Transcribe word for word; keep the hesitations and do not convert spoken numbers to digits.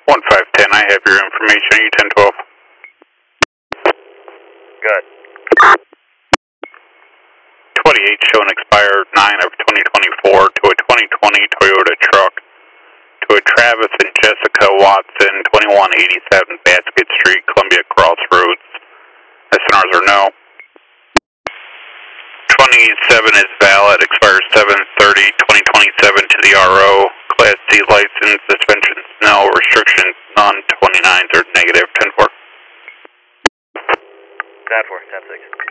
one five ten, I have your information, U ten twelve. Good. twenty-eight showing expired nine of twenty twenty-four to a twenty twenty Toyota truck to a Travis and Jessica Watson, twenty-one eighty-seven Basket Street, Columbia Crossroads. S N Rs are no. twenty-seven is valid, expires seven thirty twenty twenty-seven to the R O. Class C license, suspensions no, restrictions none, twenty-nines are negative, ten four. ten four, ten six.